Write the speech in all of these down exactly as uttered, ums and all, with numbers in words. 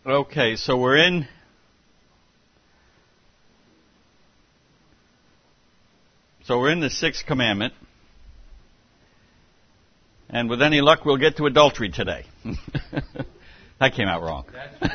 Okay, so we're in So we're in the sixth commandment. And with any luck, we'll get to adultery today. That came out wrong.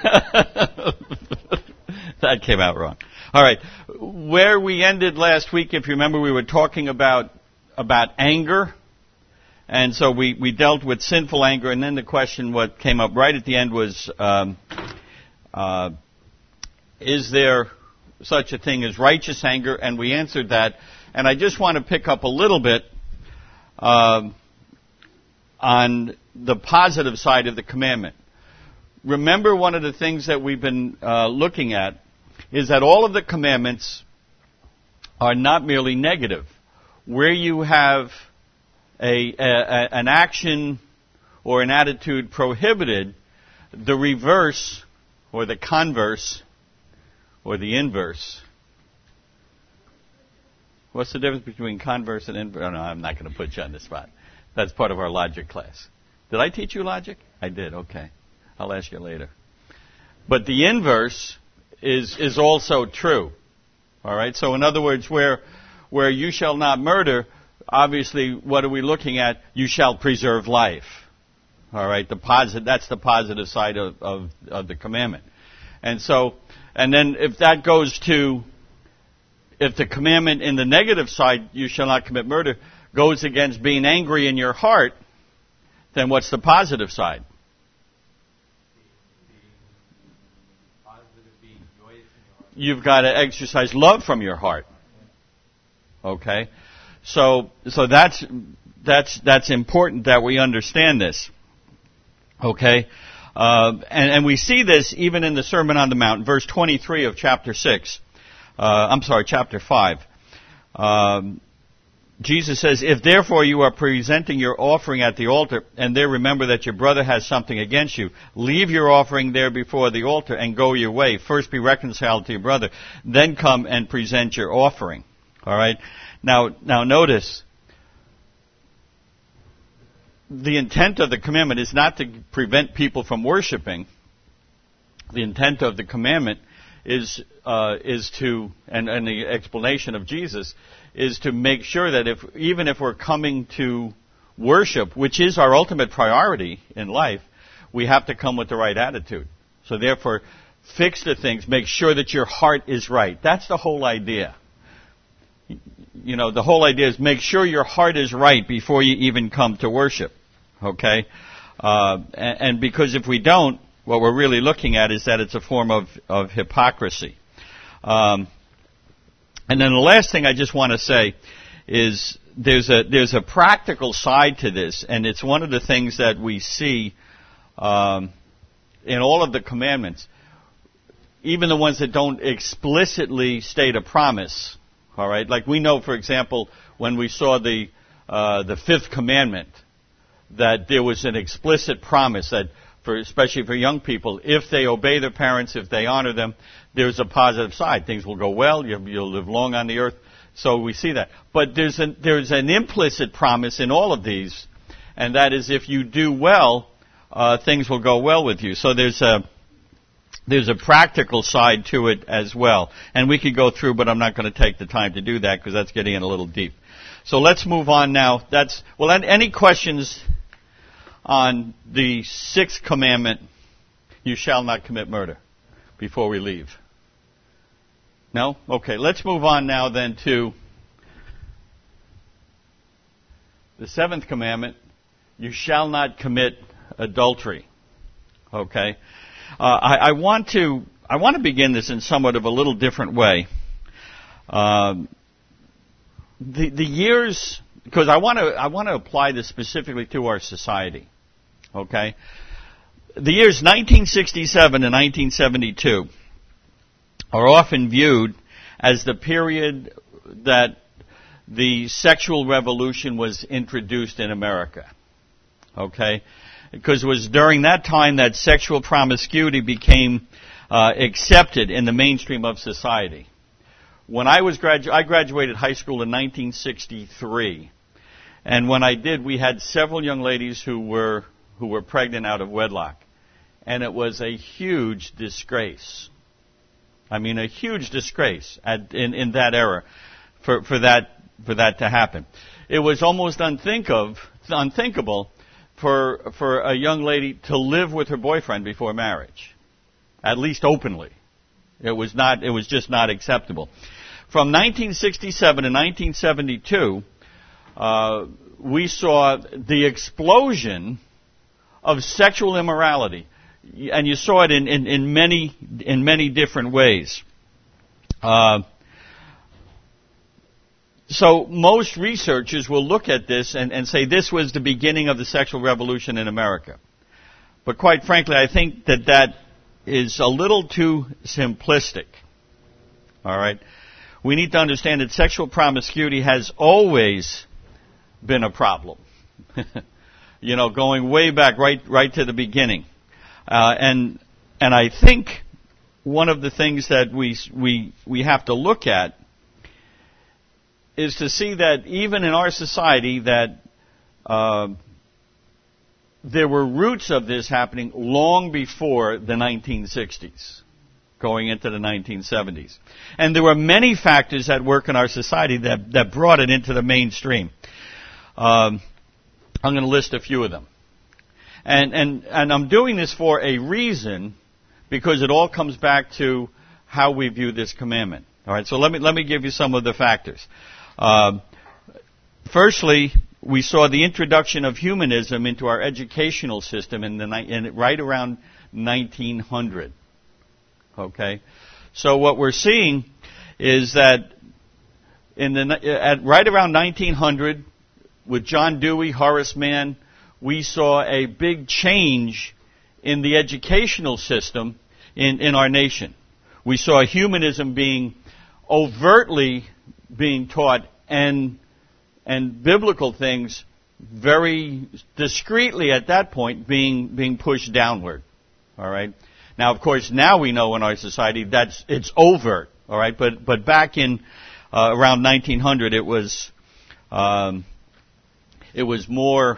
That came out wrong. All right. Where we ended last week, if you remember, we were talking about about anger. And so we, we dealt with sinful anger. And then the question, what came up right at the end was, um, uh, is there such a thing as righteous anger? And we answered that. And I just want to pick up a little bit uh, on the positive side of the commandment. Remember, one of the things that we've been uh, looking at is that all of the commandments are not merely negative. Where you have a, a, a an action or an attitude prohibited, the reverse or the converse or the inverse. What's the difference between converse and inverse? Oh, no, I'm not going to put you on the spot. That's part of our logic class. Did I teach you logic? I did. Okay. I'll ask you later. But the inverse is is also true. All right? So in other words, where where you shall not murder, obviously, what are we looking at? You shall preserve life. All right? The positive, that's the positive side of, of, of the commandment. And so, and then if that goes to, if the commandment in the negative side, you shall not commit murder, goes against being angry in your heart, then what's the positive side? You've got to exercise love from your heart. Okay? So so that's that's that's important that we understand this. Okay? Uh, and, and we see this even in the Sermon on the Mount, verse twenty-three of chapter six. Uh, I'm sorry, chapter five. Um, Jesus says, if therefore you are presenting your offering at the altar, and there remember that your brother has something against you, leave your offering there before the altar and go your way. First be reconciled to your brother, then come and present your offering. All right? Now, now notice, the intent of the commandment is not to prevent people from worshiping. The intent of the commandment is uh, is to, and, and the explanation of Jesus is to make sure that if even if we're coming to worship, which is our ultimate priority in life, we have to come with the right attitude. So therefore, fix the things, make sure that your heart is right. That's the whole idea. You know, the whole idea is make sure your heart is right before you even come to worship. Okay? Uh, and, and because if we don't, what we're really looking at is that it's a form of, of hypocrisy. Um, and then the last thing I just want to say is there's a there's a practical side to this, and it's one of the things that we see um, in all of the commandments, even the ones that don't explicitly state a promise. All right, like we know, for example, when we saw the uh, the fifth commandment, that there was an explicit promise that, for especially for young people, if they obey their parents, if they honor them, there's a positive side. Things will go well. You'll, you'll live long on the earth. So we see that. But there's an, there's an implicit promise in all of these, and that is if you do well, uh, things will go well with you. So there's a there's a practical side to it as well. And we could go through, but I'm not going to take the time to do that because that's getting in a little deep. So let's move on now. That's well. Any questions on the sixth commandment, you shall not commit murder, before we leave? No? Okay, let's move on now then to the seventh commandment, you shall not commit adultery. Okay? Uh, I, I want to I want to begin this in somewhat of a little different way. Um, the the years, because I want to I want to apply this specifically to our society. Okay? The years nineteen sixty-seven and nineteen seventy-two are often viewed as the period that the sexual revolution was introduced in America. Okay? Because it was during that time that sexual promiscuity became uh, accepted in the mainstream of society. When I was gradu- I graduated high school in nineteen sixty-three, and when I did, we had several young ladies who were who were pregnant out of wedlock. and it was a huge disgrace. I mean, a huge disgrace at, in, in that era for, for that for that to happen. It was almost unthinkable, unthinkable for for a young lady to live with her boyfriend before marriage, at least openly. It was not. It was just not acceptable. From nineteen sixty-seven to nineteen seventy-two, uh, we saw the explosion of sexual immorality, and you saw it in, in, in many in many different ways. Uh, so most researchers will look at this and, and say this was the beginning of the sexual revolution in America. But quite frankly, I think that that is a little too simplistic. All right? We need to understand that sexual promiscuity has always been a problem. You know, going way back, right, right to the beginning, uh, and and I think one of the things that we we we have to look at is to see that even in our society that uh, there were roots of this happening long before the nineteen sixties, going into the nineteen seventies, and there were many factors at work in our society that that brought it into the mainstream. Um, I'm going to list a few of them. And, and, and I'm doing this for a reason, because it all comes back to how we view this commandment. All right, so let me, let me give you some of the factors. Uh, firstly, we saw the introduction of humanism into our educational system in the, in, right around nineteen hundred. Okay? So what we're seeing is that in the, at right around nineteen hundred, with John Dewey, Horace Mann, we saw a big change in the educational system in, in our nation. We saw humanism being overtly being taught, and and biblical things very discreetly at that point being being pushed downward. All right. Now, of course, now we know in our society that's it's overt. All right. But but back in uh, around nineteen hundred, it was. Um, It was more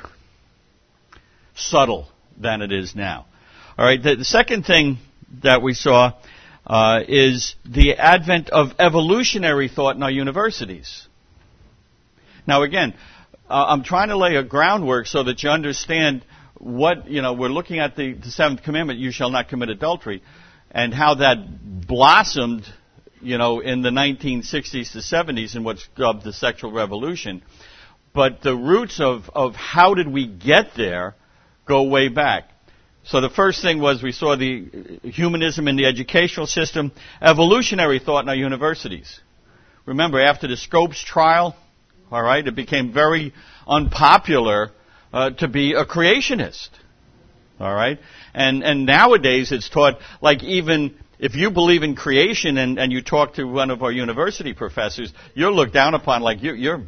subtle than it is now. All right. The, the second thing that we saw uh, is the advent of evolutionary thought in our universities. Now, again, uh, I'm trying to lay a groundwork so that you understand what, you know, we're looking at the, the seventh commandment, you shall not commit adultery, and how that blossomed, you know, in the nineteen sixties to seventies in what's dubbed the sexual revolution. But the roots of, of how did we get there go way back. So the first thing was we saw the humanism in the educational system, evolutionary thought in our universities. Remember, after the Scopes trial, all right, it became very unpopular uh, to be a creationist. All right? And and nowadays it's taught, like, even if you believe in creation and, and you talk to one of our university professors, you're looked down upon like you're, you're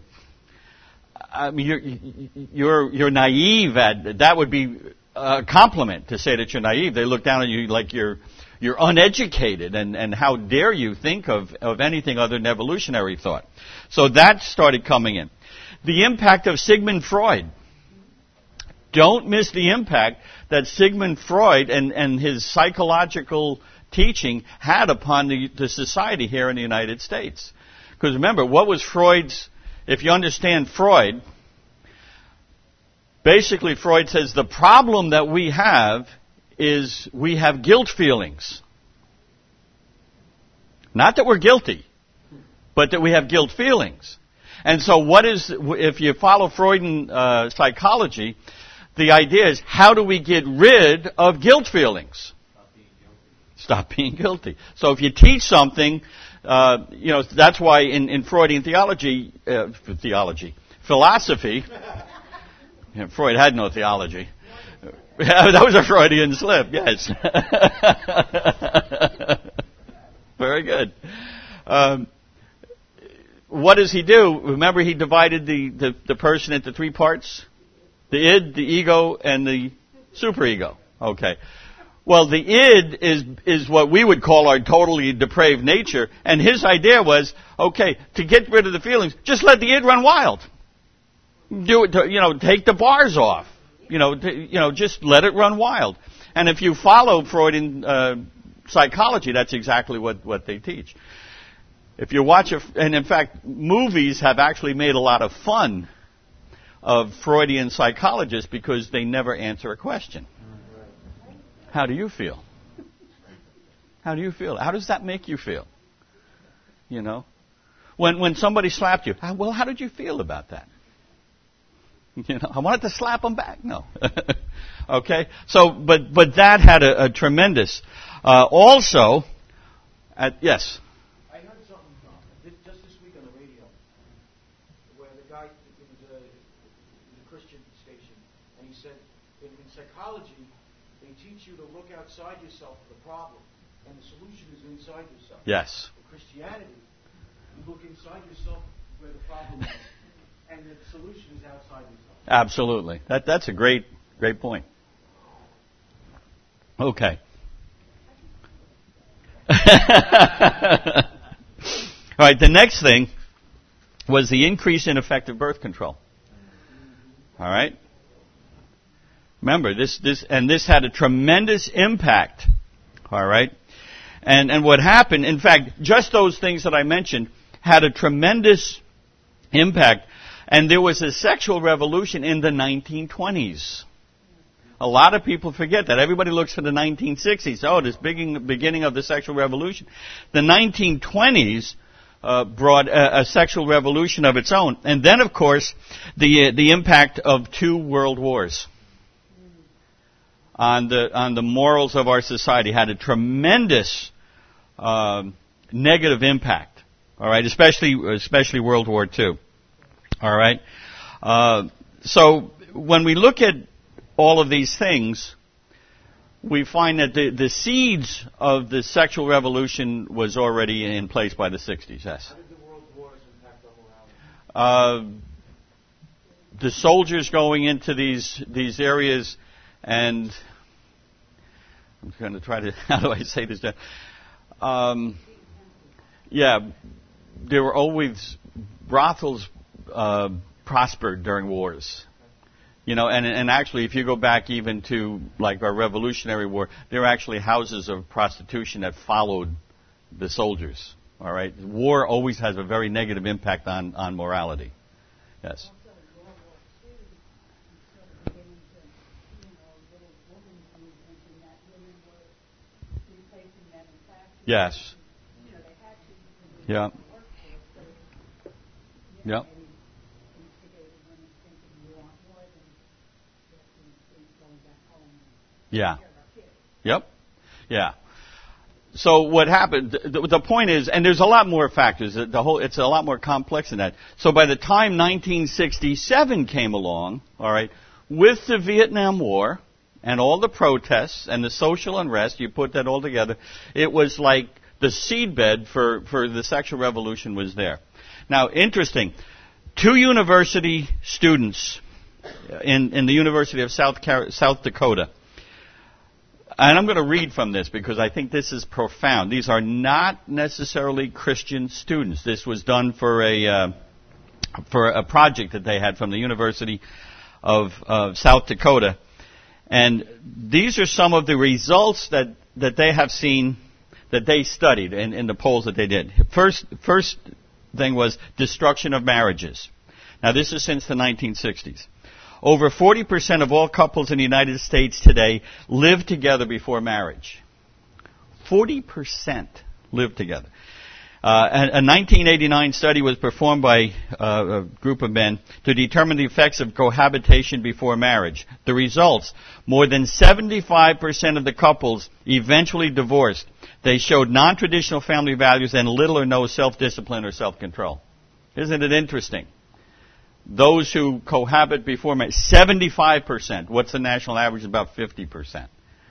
I mean, you're, you're, you're naive at, that would be a compliment to say that you're naive. They look down on you like you're, you're uneducated, and, and how dare you think of, of anything other than evolutionary thought. So that started coming in. The impact of Sigmund Freud. Don't miss the impact that Sigmund Freud and, and his psychological teaching had upon the, the society here in the United States. Because remember, what was Freud's If you understand Freud, basically Freud says the problem that we have is we have guilt feelings. Not that we're guilty, but that we have guilt feelings. And so what is, if you follow Freudian uh, psychology, the idea is how do we get rid of guilt feelings? Stop being guilty. Stop being guilty. So if you teach something, Uh, you know, that's why in, in Freudian theology, uh, theology, philosophy, yeah, Freud had no theology. That was a Freudian slip, yes. Very good. Um, what does he do? Remember, he divided the, the, the person into three parts? The id, the ego, and the superego. Okay. Well, the id is is what we would call our totally depraved nature, and his idea was, okay, to get rid of the feelings, just let the id run wild. Do it, to, you know, take the bars off. You know, to, you know, just let it run wild. And if you follow Freudian uh, psychology, that's exactly what, what they teach. If you watch, a, and in fact, movies have actually made a lot of fun of Freudian psychologists because they never answer a question. How do you feel? How do you feel? How does that make you feel? You know? When when somebody slapped you, well, how did you feel about that? You know, I wanted to slap them back. No. Okay? So, but but that had a, a tremendous. Uh, also, at, yes? I heard something uh, just this week on the radio where the guy, it was a, a Christian station, and he said, in, in psychology, they teach you to look outside yourself for the problem, and the solution is inside yourself. Yes. In Christianity, you look inside yourself where the problem is, and the solution is outside yourself. Absolutely. That that's a great great point. Okay. All right. The next thing was the increase in effective birth control. All right. Remember this this and this had a tremendous impact. All right. And and what happened, in fact, just those things that I mentioned had a tremendous impact. And there was a sexual revolution in the nineteen twenties. A lot of people forget that. Everybody looks for the nineteen sixties. Oh, this beginning, beginning of the sexual revolution. The nineteen twenties uh, brought a, a sexual revolution of its own. And then, of course, the uh, the impact of two world wars on the on the morals of our society had a tremendous uh, negative impact. All right, especially especially World War Two. All right. Uh, so when we look at all of these things, we find that the, the seeds of the sexual revolution was already in place by the sixties. Yes. How did the world wars impact our morality? Uh, the soldiers going into these these areas, and I'm going to try to. How do I say this? Um, yeah, there were always brothels. Uh, prospered during wars, you know, and and actually, if you go back even to like our Revolutionary War, there were actually houses of prostitution that followed the soldiers. All right, war always has a very negative impact on on morality. Yes. Yes. Yeah. Yeah. Yeah. Yep. Yeah. So what happened, the, the point is, and there's a lot more factors, the whole, it's a lot more complex than that. So by the time nineteen sixty-seven came along, all right, with the Vietnam War and all the protests and the social unrest, you put that all together, it was like the seedbed for, for the sexual revolution was there. Now, interesting, two university students in, in the University of South, Car- South Dakota, and I'm going to read from this because I think this is profound. These are not necessarily Christian students. This was done for a uh, for a project that they had from the University of uh, South Dakota. And these are some of the results that, that they have seen, that they studied in, in the polls that they did. First, first thing was destruction of marriages. Now, this is since the nineteen sixties. Over forty percent of all couples in the United States today live together before marriage. forty percent live together. Uh, a, a nineteen eighty-nine study was performed by uh, a group of men to determine the effects of cohabitation before marriage. The results, more than seventy-five percent of the couples eventually divorced. They showed non-traditional family values and little or no self-discipline or self-control. Isn't it interesting? Those who cohabit before marriage, seventy-five percent. What's the national average? About fifty percent.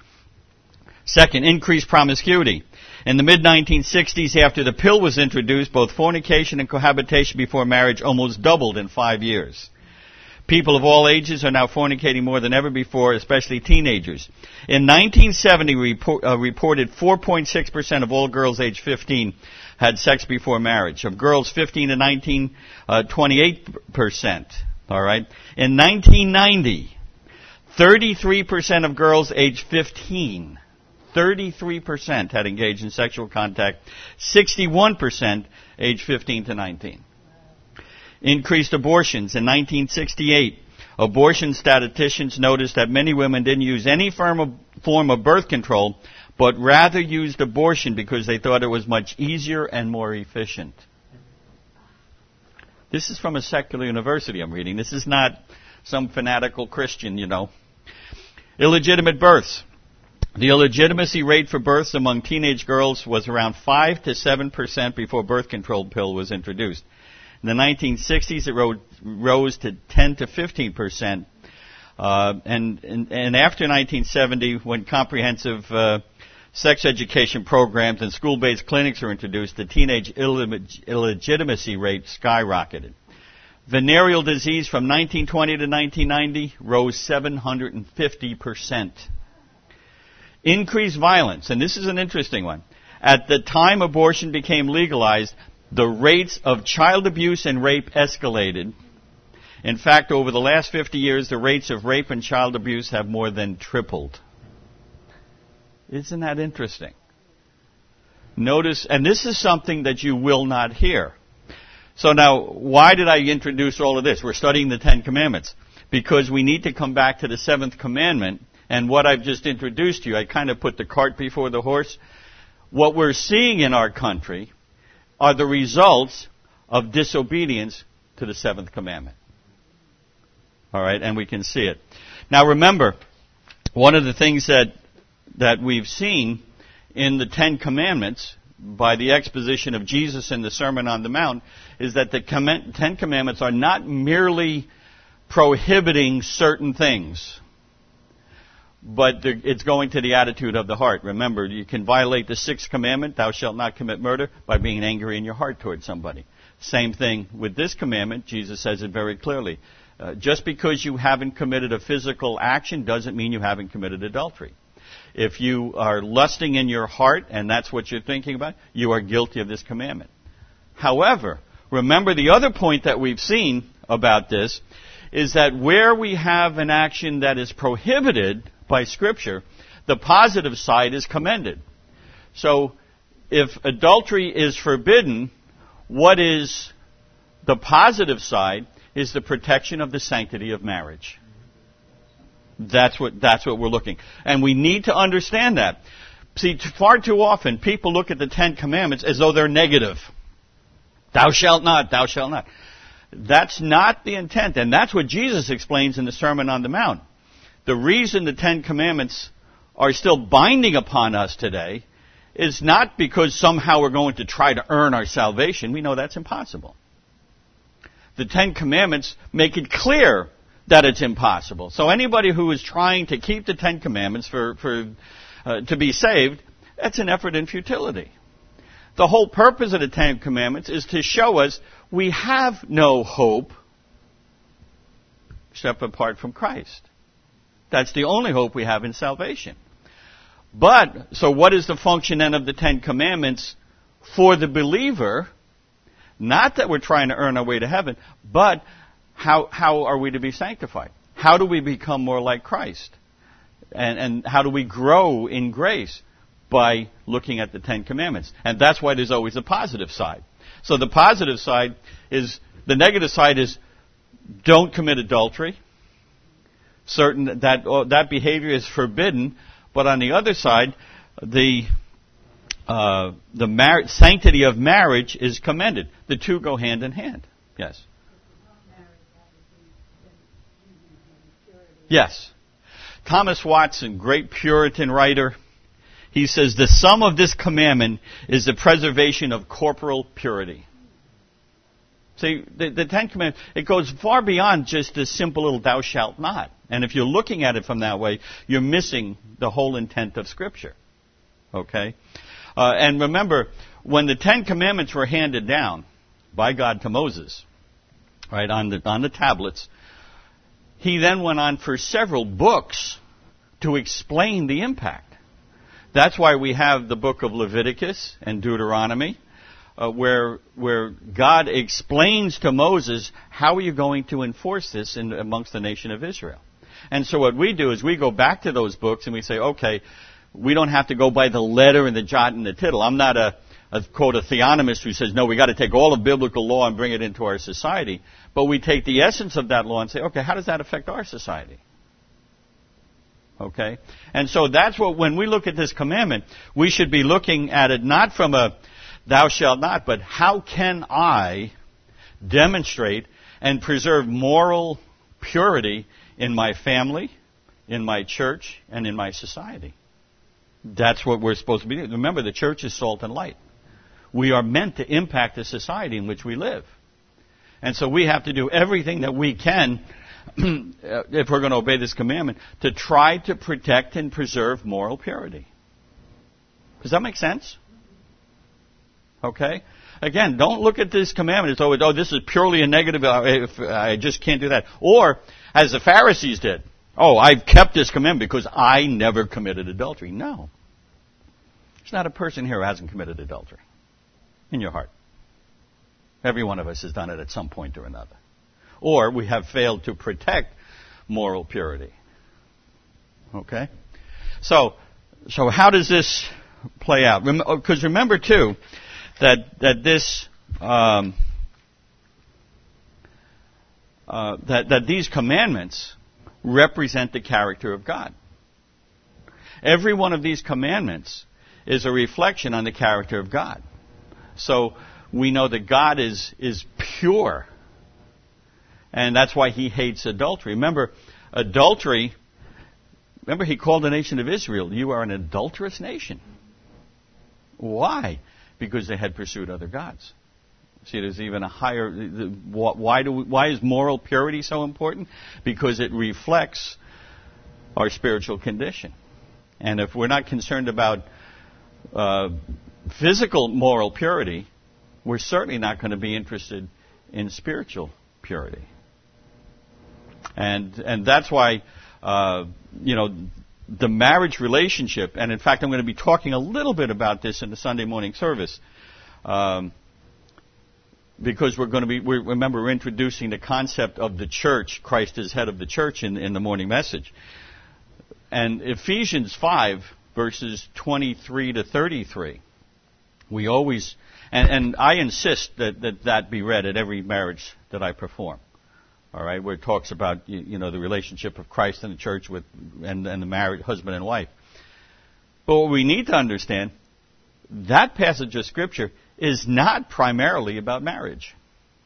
Second, increased promiscuity. In the mid nineteen sixties, after the pill was introduced, both fornication and cohabitation before marriage almost doubled in five years. People of all ages are now fornicating more than ever before, especially teenagers. In nineteen seventy, report, uh, reported four point six percent of all girls aged fifteen had sex before marriage. Of girls fifteen to nineteen, uh, twenty-eight percent. All right. In nineteen ninety, thirty-three percent of girls age fifteen, thirty-three percent had engaged in sexual contact, sixty-one percent age fifteen to nineteen. Increased abortions. In nineteen sixty-eight, abortion statisticians noticed that many women didn't use any form of, form of birth control, but rather used abortion because they thought it was much easier and more efficient. This is from a secular university I'm reading. This is not some fanatical Christian, you know. Illegitimate births. The illegitimacy rate for births among teenage girls was around five to seven percent before birth control pill was introduced. In the nineteen sixties, it rose, rose to ten to fifteen percent. Uh, and, and, and after nineteen seventy, when comprehensive uh, sex education programs and school-based clinics were introduced, the teenage illeg- illegitimacy rate skyrocketed. Venereal disease from nineteen twenty to nineteen ninety rose seven hundred fifty percent. Increased violence, and this is an interesting one. At the time abortion became legalized, the rates of child abuse and rape escalated. In fact, over the last fifty years, the rates of rape and child abuse have more than tripled. Isn't that interesting? Notice, and this is something that you will not hear. So now, why did I introduce all of this? We're studying the Ten Commandments. Because we need to come back to the seventh commandment, and what I've just introduced to you, I kind of put the cart before the horse. What we're seeing in our country are the results of disobedience to the seventh commandment. All right, and we can see it. Now remember, one of the things that that we've seen in the Ten Commandments by the exposition of Jesus in the Sermon on the Mount is that the Ten Commandments are not merely prohibiting certain things, but it's going to the attitude of the heart. Remember, you can violate the sixth commandment, thou shalt not commit murder, by being angry in your heart towards somebody. Same thing with this commandment. Jesus says it very clearly. Uh, just because you haven't committed a physical action doesn't mean you haven't committed adultery. If you are lusting in your heart, and that's what you're thinking about, you are guilty of this commandment. However, remember the other point that we've seen about this is that where we have an action that is prohibited by Scripture, the positive side is commended. So, if adultery is forbidden, what is the positive side is the protection of the sanctity of marriage. That's what, that's what we're looking. And we need to understand that. See, far too often, people look at the Ten Commandments as though they're negative. Thou shalt not, thou shalt not. That's not the intent, and that's what Jesus explains in the Sermon on the Mount. The reason the Ten Commandments are still binding upon us today is not because somehow we're going to try to earn our salvation. We know that's impossible. The Ten Commandments make it clear that it's impossible. So anybody who is trying to keep the Ten Commandments for, for uh, to be saved, that's an effort in futility. The whole purpose of the Ten Commandments is to show us we have no hope except apart from Christ. That's the only hope we have in salvation. But, so what is the function then of the Ten Commandments for the believer? Not that we're trying to earn our way to heaven, but how how are we to be sanctified? How do we become more like Christ? And, and how do we grow in grace? By looking at the Ten Commandments. And that's why there's always a positive side. So the positive side is, the negative side is, don't commit adultery. Certain that uh, that behavior is forbidden, but on the other side, the uh, the mar- sanctity of marriage is commended. The two go hand in hand. Yes. Yes. Thomas Watson, great Puritan writer, he says the sum of this commandment is the preservation of corporal purity. See, the, the Ten Commandments, it goes far beyond just this simple little thou shalt not. And if you're looking at it from that way, you're missing the whole intent of Scripture. Okay? Uh, and remember, when the Ten Commandments were handed down by God to Moses, right, on the, on the tablets, he then went on for several books to explain the impact. That's why we have the book of Leviticus and Deuteronomy, uh, where where God explains to Moses, how are you going to enforce this in, amongst the nation of Israel? And so what we do is we go back to those books and we say, okay, we don't have to go by the letter and the jot and the tittle. I'm not a, a quote, a theonomist who says, no, we got to take all of biblical law and bring it into our society. But we take the essence of that law and say, okay, how does that affect our society? Okay? And so that's what, when we look at this commandment, we should be looking at it not from a thou shalt not, but how can I demonstrate and preserve moral purity in my family, in my church, and in my society? That's what we're supposed to be doing. Remember, the church is salt and light. We are meant to impact the society in which we live. And so we have to do everything that we can, if we're going to obey this commandment, to try to protect and preserve moral purity. Does that make sense? Okay? Again, don't look at this commandment as, oh, oh this is purely a negative, I just can't do that. Or, as the Pharisees did, oh, I've kept this commandment because I never committed adultery. No. There's not a person here who hasn't committed adultery in your heart. Every one of us has done it at some point or another. Or we have failed to protect moral purity. Okay? So, so how does this play out? Because remember, too, that that this um, uh, that that these commandments represent the character of God. Every one of these commandments is a reflection on the character of God. So we know that God is is pure, and that's why He hates adultery. Remember, adultery. Remember, He called the nation of Israel, "You are an adulterous nation." Why? Because they had pursued other gods. See, there's even a higher. Why do? We, why is moral purity so important? Because it reflects our spiritual condition. And if we're not concerned about uh, physical moral purity, we're certainly not going to be interested in spiritual purity. And and that's why uh, you know. The marriage relationship, and in fact I'm going to be talking a little bit about this in the Sunday morning service, um, because we're going to be, we're, remember we're introducing the concept of the church, Christ is head of the church in, in the morning message. And Ephesians five, verses twenty-three to thirty-three, we always, and, and I insist that, that that be read at every marriage that I perform. All right, where it talks about you, you know the relationship of Christ and the church with and, and the married husband and wife. But what we need to understand, that passage of Scripture is not primarily about marriage.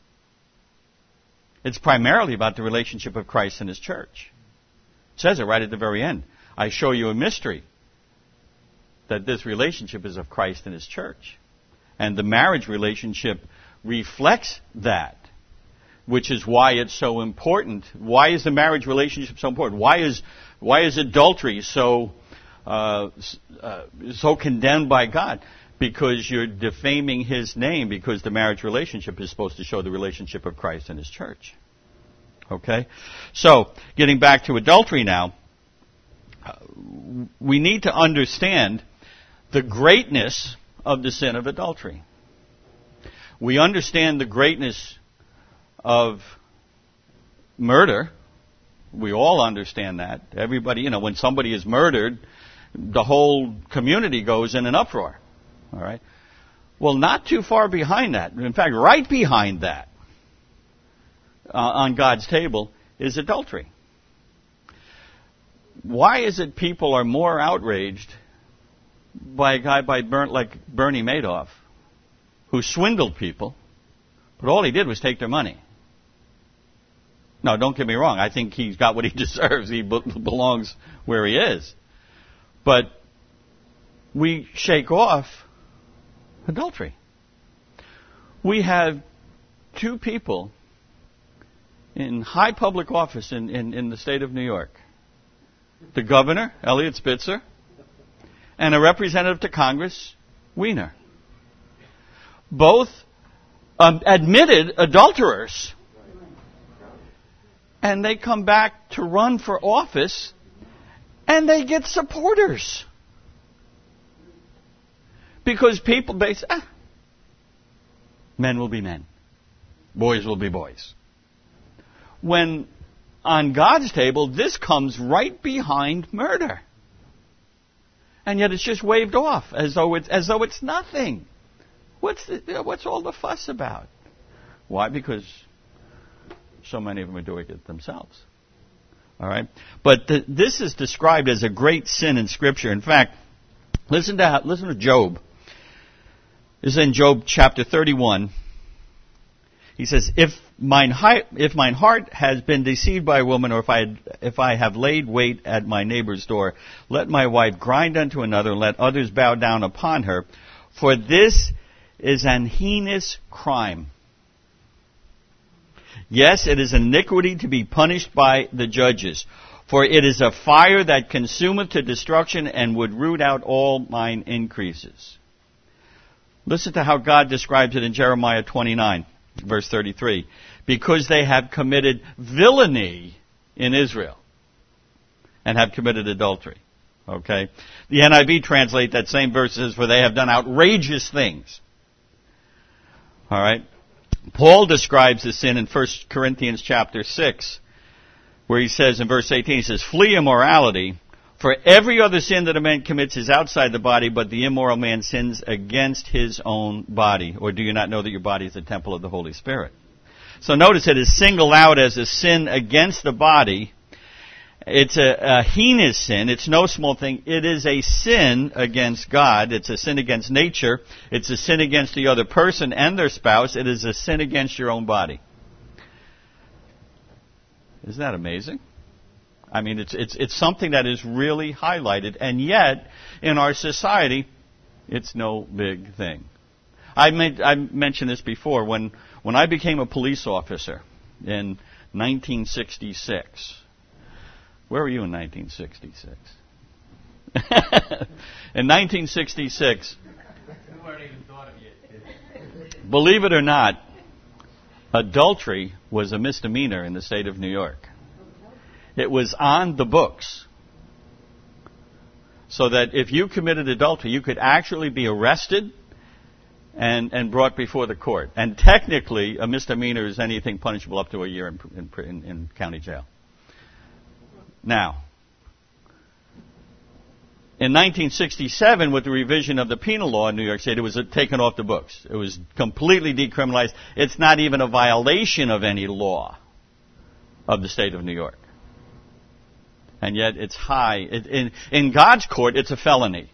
It's primarily about the relationship of Christ and His church. It says it right at the very end. I show you a mystery, that this relationship is of Christ and His church. And the marriage relationship reflects that. Which is why it's so important. Why is the marriage relationship so important? Why is why is adultery so uh, uh, so condemned by God? Because you're defaming His name. Because the marriage relationship is supposed to show the relationship of Christ and His church. Okay, so getting back to adultery now, uh, we need to understand the greatness of the sin of adultery. We understand the greatness of murder. We all understand that. Everybody, you know, when somebody is murdered, the whole community goes in an uproar. All right? Well, not too far behind that, in fact, right behind that, uh, on God's table, is adultery. Why is it people are more outraged by a guy by Bern, like Bernie Madoff, who swindled people, but all he did was take their money? No, don't get me wrong. I think he's got what he deserves. He be- belongs where he is. But we shake off adultery. We have two people in high public office in, in, in the state of New York. The governor, Eliot Spitzer, and a representative to Congress, Weiner. Both um, admitted adulterers. And they come back to run for office, and they get supporters. Because people, they say, ah, men will be men. Boys will be boys. When on God's table, this comes right behind murder. And yet it's just waved off as though it's, as though it's nothing. What's the, what's all the fuss about? Why? Because so many of them are doing it themselves. All right? But the, this is described as a great sin in Scripture. In fact, listen to listen to Job. This is in Job chapter thirty-one. He says, "If mine hi- if mine heart has been deceived by a woman, or if I if I have laid wait at my neighbor's door, let my wife grind unto another, and let others bow down upon her, for this is an heinous crime. Yes, it is iniquity to be punished by the judges. For it is a fire that consumeth to destruction, and would root out all mine increases." Listen to how God describes it in Jeremiah twenty-nine, verse thirty-three. "Because they have committed villainy in Israel, and have committed adultery." Okay? The N I V translate that same verse as, "For they have done outrageous things." All right? Paul describes the sin in First Corinthians chapter six, where he says in verse eighteen, he says, "Flee immorality, for every other sin that a man commits is outside the body, but the immoral man sins against his own body. Or do you not know that your body is the temple of the Holy Spirit?" So notice it is singled out as a sin against the body. It's a, a heinous sin. It's no small thing. It is a sin against God. It's a sin against nature. It's a sin against the other person and their spouse. It is a sin against your own body. Isn't that amazing? I mean, it's it's it's something that is really highlighted, and yet in our society, it's no big thing. I made, I mentioned this before. When when I became a police officer in nineteen sixty-six. Where were you in nineteen sixty-six? In nineteen sixty-six, We weren't even thought of yet. Believe it or not, adultery was a misdemeanor in the state of New York. It was on the books. So that if you committed adultery, you could actually be arrested and, and brought before the court. And technically, a misdemeanor is anything punishable up to a year in, in, in county jail. Now, in nineteen sixty-seven, with the revision of the penal law in New York State, it was taken off the books. It was completely decriminalized. It's not even a violation of any law of the state of New York. And yet it's high. It, in, in God's court, it's a felony.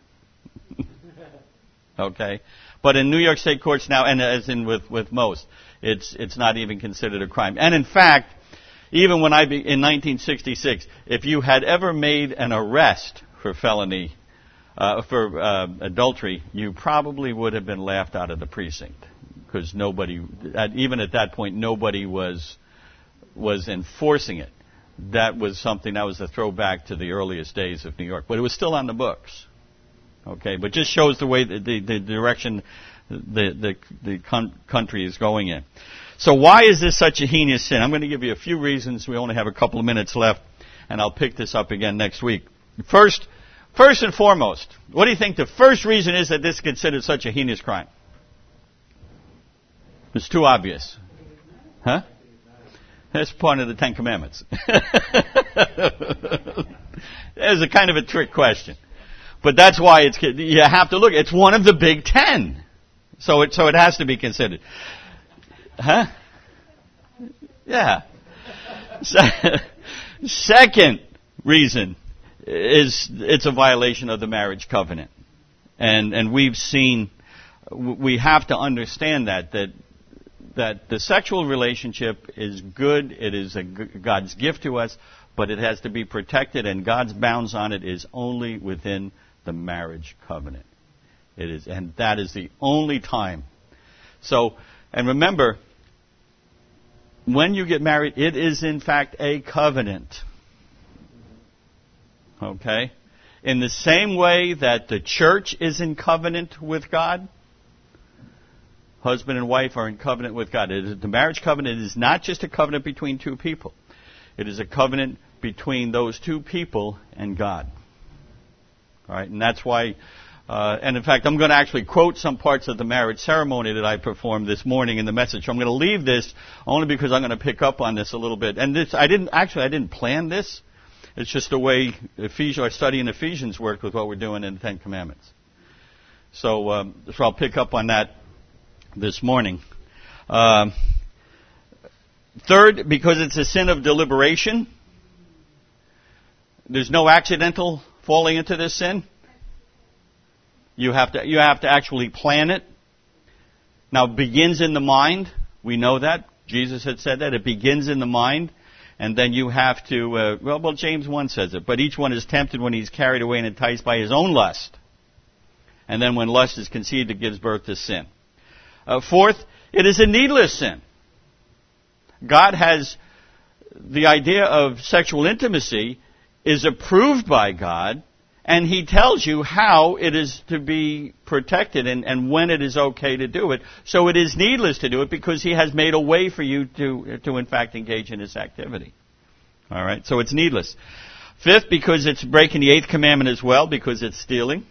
Okay? But in New York State courts now, and as in with, with most, it's it's not even considered a crime. And in fact, even when I, be, in nineteen sixty-six, if you had ever made an arrest for felony, uh, for uh, adultery, you probably would have been laughed out of the precinct. Because nobody, at, even at that point, nobody was was enforcing it. That was something, that was a throwback to the earliest days of New York. But it was still on the books. Okay, but just shows the way, the, the, the direction the, the, the con- country is going in. So why is this such a heinous sin? I'm going to give you a few reasons. We only have a couple of minutes left, and I'll pick this up again next week. First, first and foremost, what do you think the first reason is that this is considered such a heinous crime? It's too obvious. Huh? That's part of the Ten Commandments. It's a kind of a trick question. But that's why it's, you have to look. It's one of the big ten. So it, so it has to be considered. Huh? Yeah. Second reason is it's a violation of the marriage covenant. And and we've seen, we have to understand that, that that the sexual relationship is good, it is a, God's gift to us, but it has to be protected, and God's bounds on it is only within the marriage covenant. It is, and that is the only time. So, and remember, when you get married, it is in fact a covenant. Okay? In the same way that the church is in covenant with God, husband and wife are in covenant with God. It is, the marriage covenant is not just a covenant between two people. It is a covenant between those two people and God. All right, and that's why Uh, and in fact, I'm going to actually quote some parts of the marriage ceremony that I performed this morning in the message. So I'm going to leave this only because I'm going to pick up on this a little bit. And this, I didn't, actually, I didn't plan this. It's just the way Ephesians, our study in Ephesians worked with what we're doing in the Ten Commandments. So, um, so I'll pick up on that this morning. Um, third, because it's a sin of deliberation. There's no accidental falling into this sin. You have to, you have to actually plan it. Now, it begins in the mind. We know that. Jesus had said that. It begins in the mind. And then you have to, uh, well, well, James one says it. But each one is tempted when he's carried away and enticed by his own lust. And then when lust is conceived, it gives birth to sin. Uh, fourth, it is a needless sin. God has the idea of sexual intimacy is approved by God, and He tells you how it is to be protected and, and when it is okay to do it. So it is needless to do it because He has made a way for you to, to in fact, engage in this activity. All right, so it's needless. Fifth, because it's breaking the eighth commandment as well, because it's stealing.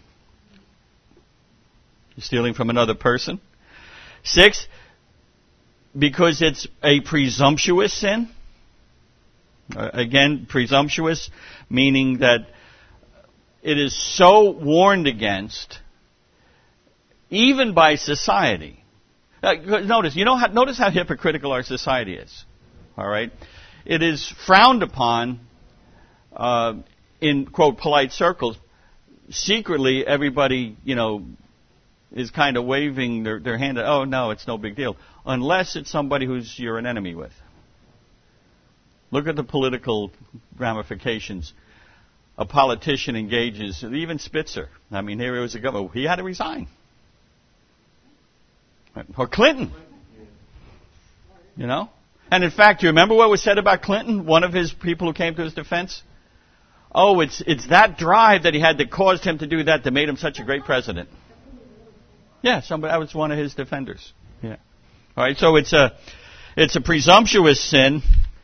You're stealing from another person. Sixth, because it's a presumptuous sin. Uh, again, presumptuous, meaning that it is so warned against, even by society. Uh, notice, you know how, notice how hypocritical our society is. All right, it is frowned upon uh, in quote polite circles. Secretly, everybody, you know, is kind of waving their, their hand. Oh no, it's no big deal, unless it's somebody who's you're an enemy with. Look at the political ramifications. A politician engages, even Spitzer. I mean, here he was a governor. He had to resign. Or Clinton. You know? And in fact, you remember what was said about Clinton? One of his people who came to his defense? Oh, it's it's that drive that he had that caused him to do that that made him such a great president. Yeah, somebody, that was one of his defenders. Yeah. All right, so it's a, it's a presumptuous sin.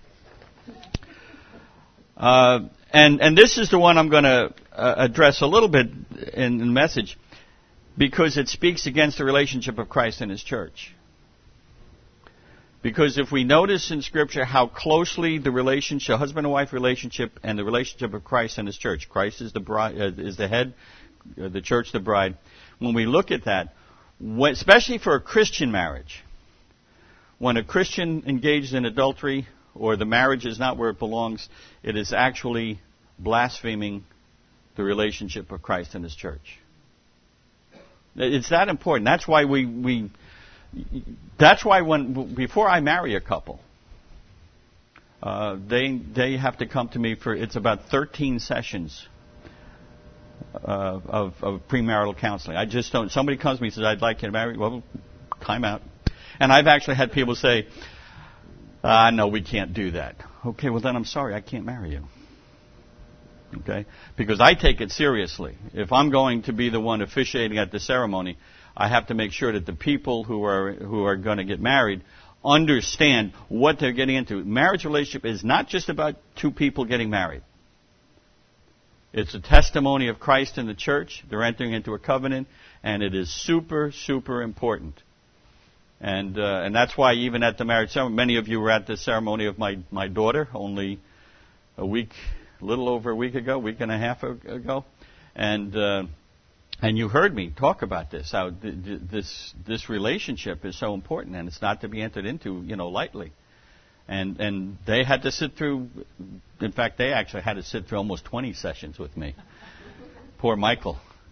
Uh, and, and this is the one I'm going to uh, address a little bit in the message because it speaks against the relationship of Christ and His church. Because if we notice in Scripture how closely the relationship, husband and wife relationship, and the relationship of Christ and His church, Christ is the bride, uh, is the head, uh, the church the bride. When we look at that, when, especially for a Christian marriage, when a Christian engages in adultery, or the marriage is not where it belongs, it is actually blaspheming the relationship of Christ and His church. It's that important. That's why we, we that's why when before I marry a couple, uh, they they have to come to me for it's about thirteen sessions uh, of, of premarital counseling. I just don't. Somebody comes to me and says, "I'd like you to marry." Well, time out. And I've actually had people say, Ah, uh, no, we can't do that. Okay, well then I'm sorry, I can't marry you. Okay? Because I take it seriously. If I'm going to be the one officiating at the ceremony, I have to make sure that the people who are who are going to get married understand what they're getting into. Marriage relationship is not just about two people getting married. It's a testimony of Christ and the church. They're entering into a covenant, and it is super, super important. And uh, and that's why even at the marriage ceremony, many of you were at the ceremony of my, my daughter only a week, a little over a week ago, week and a half ago, and uh, and you heard me talk about this. How th- th- this this relationship is so important, and it's not to be entered into, you know, lightly. And and they had to sit through. In fact, they actually had to sit through almost twenty sessions with me. Poor Michael.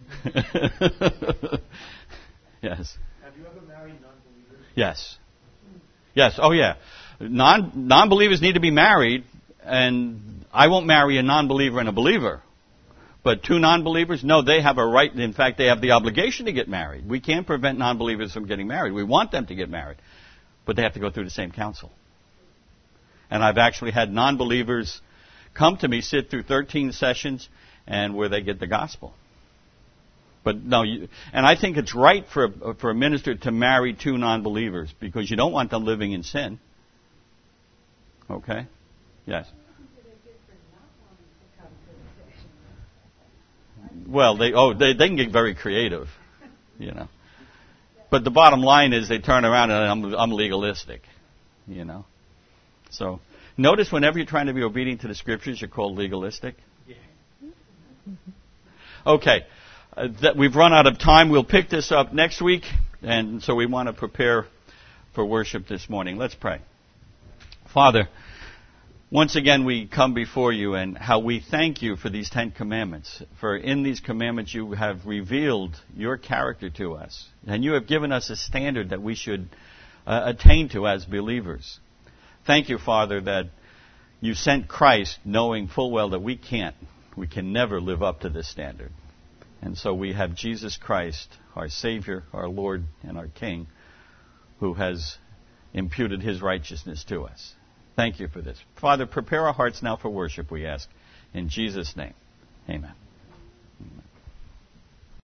Yes. Have you ever married non-believers? Yes. Yes. Oh, yeah. Non non-believers need to be married, and I won't marry a non-believer and a believer. But two non-believers, no, they have a right. In fact, they have the obligation to get married. We can't prevent non-believers from getting married. We want them to get married, but they have to go through the same counsel. And I've actually had non-believers come to me, sit through thirteen sessions, and where they get the gospel. But no, you, and I think it's right for a, for a minister to marry two non-believers because you don't want them living in sin. Okay? Yes. Well, they oh they they can get very creative, you know. But the bottom line is they turn around and I'm I'm legalistic, you know. So notice whenever you're trying to be obedient to the Scriptures, you're called legalistic. Yeah. Okay, uh, that we've run out of time. We'll pick this up next week, and so we want to prepare for worship this morning. Let's pray. Father, once again we come before you, and how we thank you for these Ten Commandments. For in these commandments you have revealed your character to us, and you have given us a standard that we should uh, attain to as believers. Thank you, Father, that you sent Christ knowing full well that we can't, we can never live up to this standard. And so we have Jesus Christ, our Savior, our Lord, and our King, who has imputed his righteousness to us. Thank you for this. Father, prepare our hearts now for worship, we ask. In Jesus' name, amen.